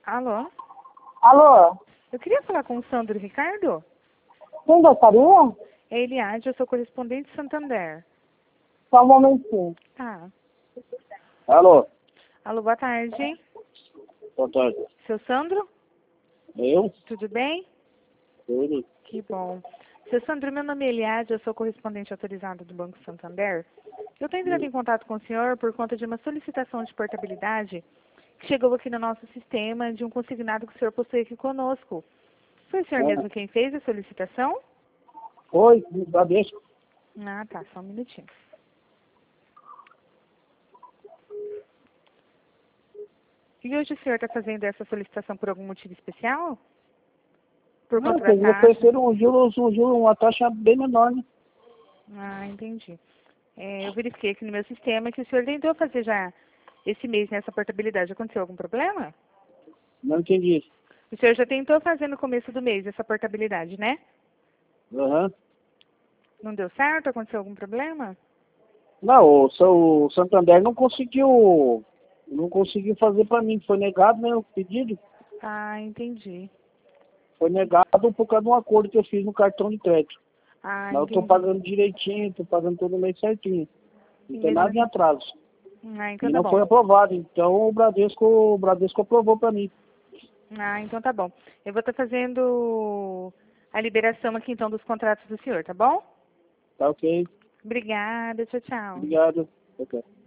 Alô? Alô? Eu queria falar com o Sandro Ricardo. Quem gostaria? É Eliade, eu sou correspondente de Santander. Só um momentinho. Tá. Alô, Alô, boa tarde. boa tarde. Seu Sandro? Eu? Tudo bem? Tudo. Que bom. Seu Sandro, meu nome é Eliade, eu sou correspondente autorizado do Banco Santander. Eu estou entrando em contato com o senhor por conta de uma solicitação de portabilidade que chegou aqui no nosso sistema de um consignado que o senhor possui aqui conosco. Foi o senhor mesmo quem fez a solicitação? Oi, Bradesco. Ah, tá. Só um minutinho. E hoje o senhor está fazendo essa solicitação por algum motivo especial? Por Não, conta da porque me taxa? ofereceram uma taxa bem menor, né? Ah, entendi. Eu verifiquei aqui no meu sistema que o senhor tentou fazer já esse mês nessa portabilidade. Aconteceu algum problema? Não entendi. O senhor já tentou fazer no começo do mês essa portabilidade, né? Aham. Não deu certo? Aconteceu algum problema? Não, o Santander não conseguiu fazer para mim. Foi negado, né, o pedido. Ah, entendi. Foi negado por causa de um acordo que eu fiz no cartão de crédito. Ah, Mas eu estou entendi. pagando direitinho, estou pagando todo mês certinho. Não E tem mesmo nada em assim... atraso. Ah, então E tá não foi bom. aprovado. Então o Bradesco aprovou para mim. Ah, então tá bom. Eu vou estar fazendo a liberação aqui então dos contratos do senhor, tá bom? Tá ok. Obrigada, tchau, tchau. Obrigado. Ok.